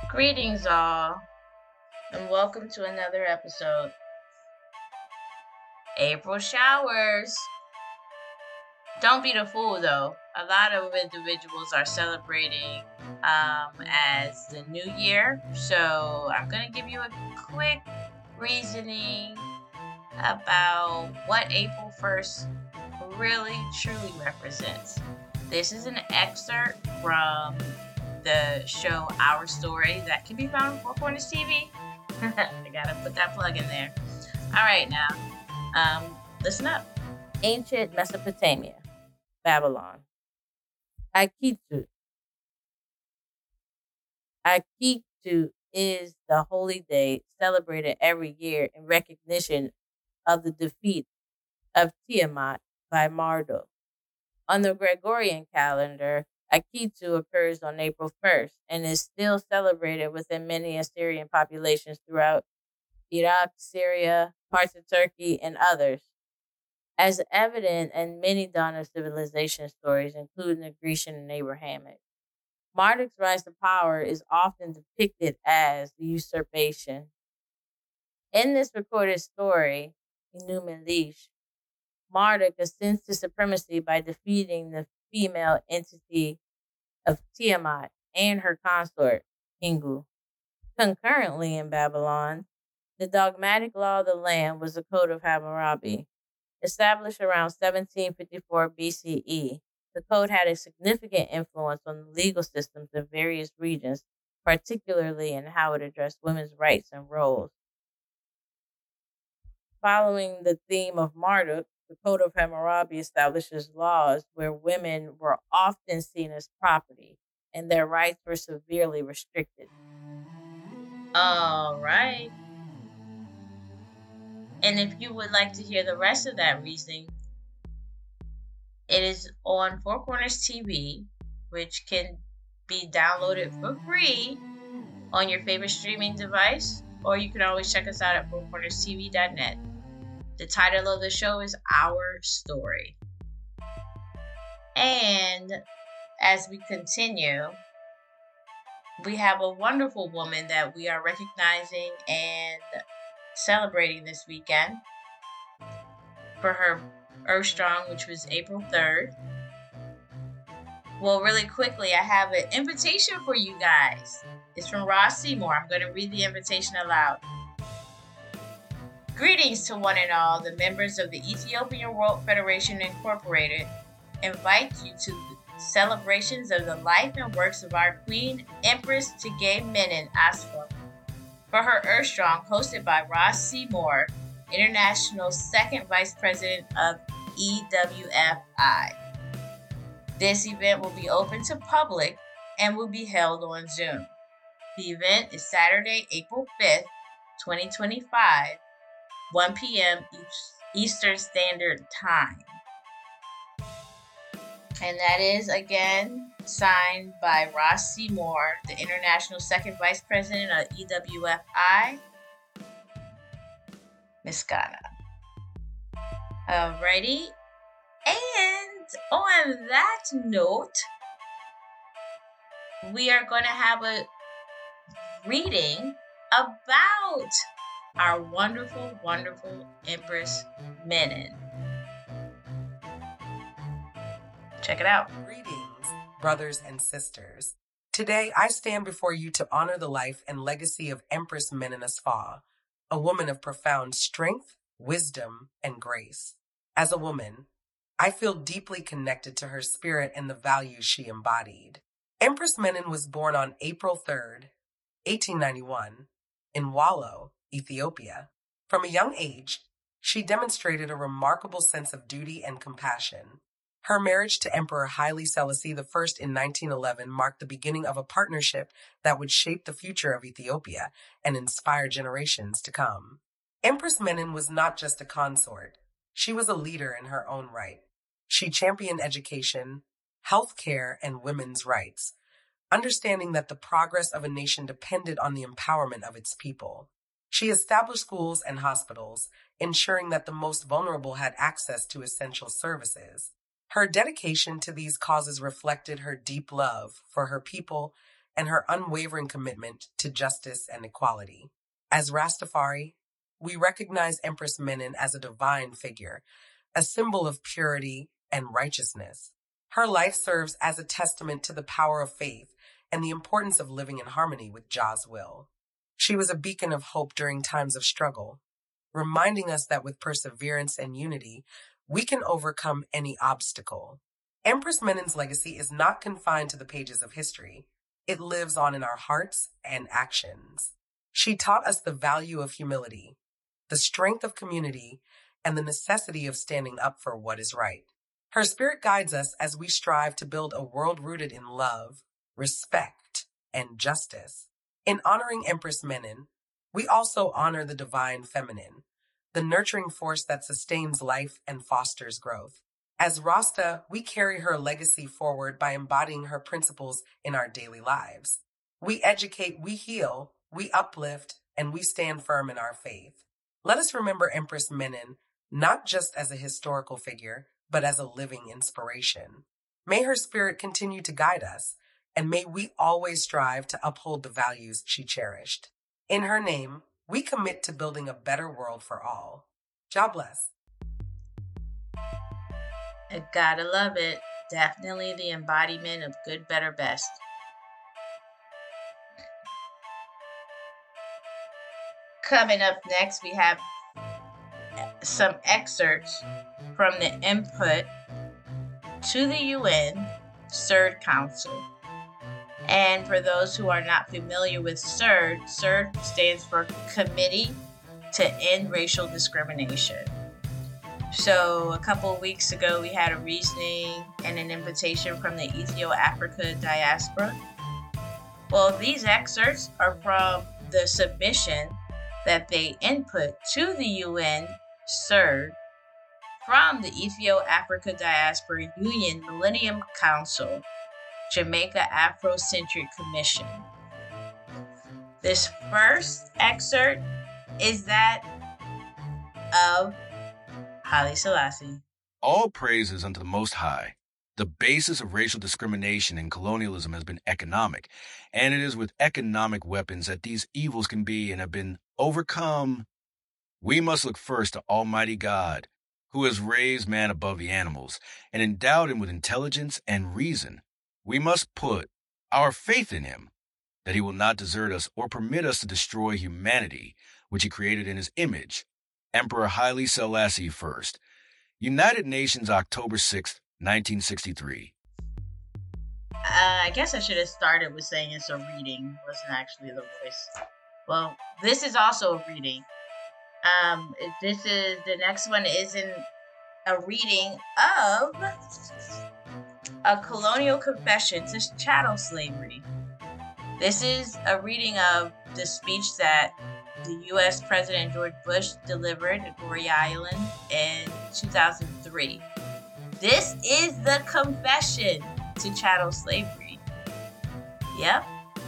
Greetings, all, and welcome to another episode. April showers. Don't be the fool, though. A lot of individuals are celebrating as the new year, so I'm going to give you a quick reasoning about what April 1st really truly represents. This is an excerpt from the show Our Story that can be found on Four Corners TV. I gotta put that plug in there. All right, now, listen up. Ancient Mesopotamia, Babylon. Akitu. Akitu is the holy day celebrated every year in recognition of the defeat of Tiamat by Marduk. On the Gregorian calendar, Akitu occurs on April 1st and is still celebrated within many Assyrian populations throughout Iraq, Syria, parts of Turkey, and others. As evident in many dawn of civilization stories, including the Grecian and Abrahamic. Marduk's rise to power is often depicted as the usurpation. In this recorded story, Enuma Elish, Marduk ascends to supremacy by defeating the female entity of Tiamat and her consort, Kingu. Concurrently in Babylon, the dogmatic law of the land was the Code of Hammurabi. Established around 1754 BCE, the code had a significant influence on the legal systems in various regions, particularly in how it addressed women's rights and roles. Following the theme of Marduk, the Code of Hammurabi establishes laws where women were often seen as property and their rights were severely restricted. All right. And if you would like to hear the rest of that reasoning, it is on Four Corners TV, which can be downloaded for free on your favorite streaming device, or you can always check us out at fourcornerstv.net. The title of the show is Our Story. And as we continue, we have a wonderful woman that we are recognizing and celebrating this weekend for her Earth Strong, which was April 3rd. Well, really quickly, I have an invitation for you guys. It's from Ross Seymour. I'm going to read the invitation aloud. Greetings to one and all. The members of the Ethiopian World Federation Incorporated invite you to the celebrations of the life and works of our Queen Empress Tige Menen Asfa for her Earth Strong, hosted by Ross Seymour, International Second Vice President of EWFI. This event will be open to public and will be held on Zoom. The event is Saturday, April 5th, 2025, 1 p.m. Eastern Standard Time. And that is, again, signed by Ross Seymour, the International Second Vice President of EWFI, Miss Ghana. Alrighty. And on that note, we are going to have a reading about our wonderful, wonderful Empress Menen. Check it out. Greetings, brothers and sisters. Today, I stand before you to honor the life and legacy of Empress Menen Asfa, a woman of profound strength, wisdom, and grace. As a woman, I feel deeply connected to her spirit and the values she embodied. Empress Menen was born on April 3rd, 1891, in Wallo, Ethiopia. From a young age, she demonstrated a remarkable sense of duty and compassion. Her marriage to Emperor Haile Selassie I in 1911 marked the beginning of a partnership that would shape the future of Ethiopia and inspire generations to come. Empress Menen was not just a consort. She was a leader in her own right. She championed education, health care, and women's rights, understanding that the progress of a nation depended on the empowerment of its people. She established schools and hospitals, ensuring that the most vulnerable had access to essential services. Her dedication to these causes reflected her deep love for her people and her unwavering commitment to justice and equality. As Rastafari, we recognize Empress Menen as a divine figure, a symbol of purity and righteousness. Her life serves as a testament to the power of faith and the importance of living in harmony with Jah's will. She was a beacon of hope during times of struggle, reminding us that with perseverance and unity, we can overcome any obstacle. Empress Menen's legacy is not confined to the pages of history. It lives on in our hearts and actions. She taught us the value of humility, the strength of community, and the necessity of standing up for what is right. Her spirit guides us as we strive to build a world rooted in love, respect, and justice. In honoring Empress Menen, we also honor the divine feminine, the nurturing force that sustains life and fosters growth. As Rasta, we carry her legacy forward by embodying her principles in our daily lives. We educate, we heal, we uplift, and we stand firm in our faith. Let us remember Empress Menen not just as a historical figure, but as a living inspiration. May her spirit continue to guide us, and may we always strive to uphold the values she cherished. In her name, we commit to building a better world for all. God bless. I gotta love it. Definitely the embodiment of good, better, best. Coming up next, we have some excerpts from the input to the UN CERD Council. And for those who are not familiar with CERD, CERD stands for Committee to End Racial Discrimination. So a couple of weeks ago, we had a reasoning and an invitation from the Ethio-Africa diaspora. Well, these excerpts are from the submission that they input to the UN CERD from the Ethio-Africa Diaspora Union Millennium Council Jamaica Afrocentric Commission. This first excerpt is that of Haile Selassie. All praise is unto the Most High. The basis of racial discrimination and colonialism has been economic, and it is with economic weapons that these evils can be and have been overcome. We must look first to Almighty God, who has raised man above the animals and endowed him with intelligence and reason. We must put our faith in him, that he will not desert us or permit us to destroy humanity, which he created in his image. Emperor Haile Selassie I. United Nations, October 6th, 1963. I guess I should have started with saying it's a reading. It wasn't actually the voice. Well, this is also a reading. The next one is in a reading of A Colonial Confession to Chattel Slavery. This is a reading of the speech that the U.S. President George Bush delivered at Goree Island in 2003. This is the confession to chattel slavery. Yep.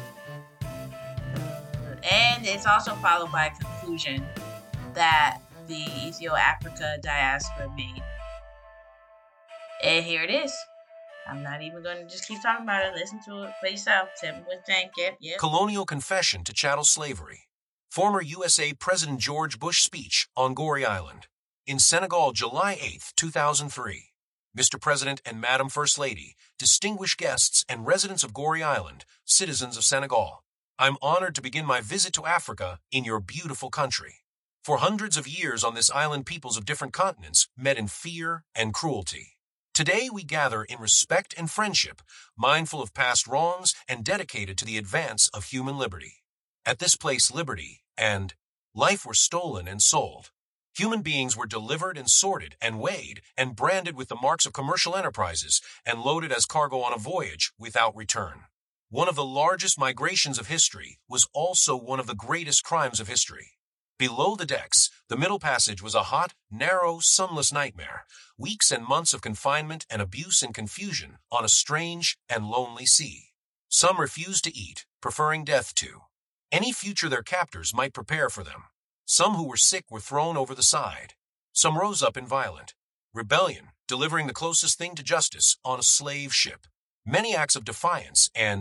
And it's also followed by a conclusion that the Ethio-Africa diaspora made. And here it is. I'm not even going to just keep talking about it. Listen to it for yourself. Tell me what you think. Yep. Colonial Confession to Chattel Slavery. Former USA President George Bush speech on Goree Island. In Senegal, July 8, 2003. Mr. President and Madam First Lady, distinguished guests and residents of Goree Island, citizens of Senegal. I'm honored to begin my visit to Africa in your beautiful country. For hundreds of years on this island, peoples of different continents met in fear and cruelty. Today we gather in respect and friendship, mindful of past wrongs and dedicated to the advance of human liberty. At this place, liberty and life were stolen and sold. Human beings were delivered and sorted and weighed and branded with the marks of commercial enterprises and loaded as cargo on a voyage without return. One of the largest migrations of history was also one of the greatest crimes of history. Below the decks, the middle passage was a hot, narrow, sunless nightmare, weeks and months of confinement and abuse and confusion on a strange and lonely sea. Some refused to eat, preferring death to any future their captors might prepare for them. Some who were sick were thrown over the side. Some rose up in violent rebellion, delivering the closest thing to justice on a slave ship. Many acts of defiance and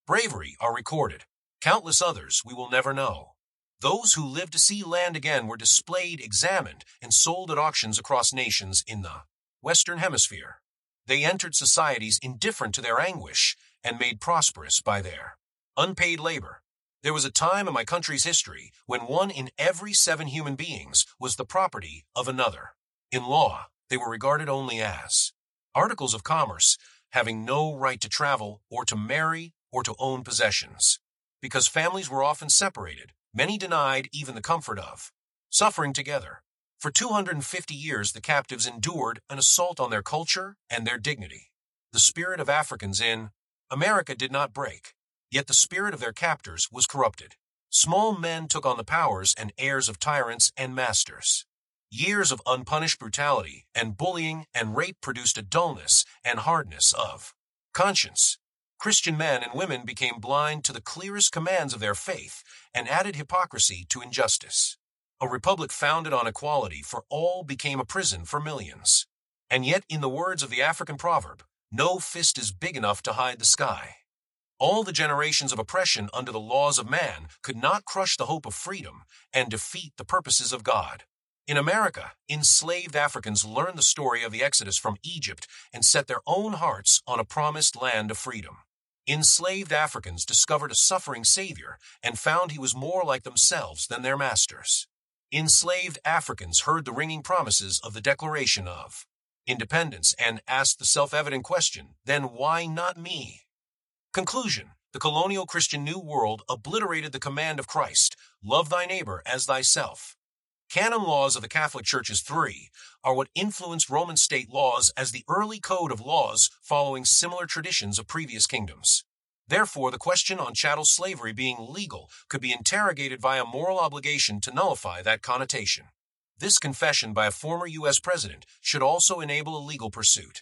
bravery are recorded. Countless others we will never know. Those who lived to see land again were displayed, examined, and sold at auctions across nations in the Western Hemisphere. They entered societies indifferent to their anguish and made prosperous by their unpaid labor. There was a time in my country's history when 1 in every 7 human beings was the property of another. In law, they were regarded only as articles of commerce, having no right to travel or to marry or to own possessions. Because families were often separated, many denied even the comfort of suffering together. For 250 years, the captives endured an assault on their culture and their dignity. The spirit of Africans in America did not break, yet the spirit of their captors was corrupted. Small men took on the powers and airs of tyrants and masters. Years of unpunished brutality and bullying and rape produced a dullness and hardness of conscience. Christian men and women became blind to the clearest commands of their faith and added hypocrisy to injustice. A republic founded on equality for all became a prison for millions. And yet, in the words of the African proverb, no fist is big enough to hide the sky. All the generations of oppression under the laws of man could not crush the hope of freedom and defeat the purposes of God. In America, enslaved Africans learned the story of the Exodus from Egypt and set their own hearts on a promised land of freedom. Enslaved Africans discovered a suffering Savior and found he was more like themselves than their masters. Enslaved Africans heard the ringing promises of the Declaration of Independence and asked the self-evident question, then why not me? Conclusion: the colonial Christian New World obliterated the command of Christ, love thy neighbor as thyself. Canon laws of the Catholic Church's 3 are what influenced Roman state laws as the early code of laws following similar traditions of previous kingdoms. Therefore, the question on chattel slavery being legal could be interrogated via moral obligation to nullify that connotation. This confession by a former U.S. president should also enable a legal pursuit.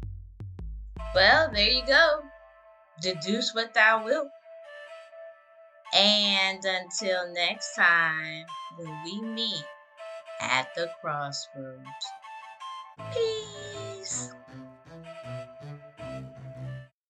Well, there you go. Deduce what thou wilt. And until next time, when we meet at the crossroads. Peace.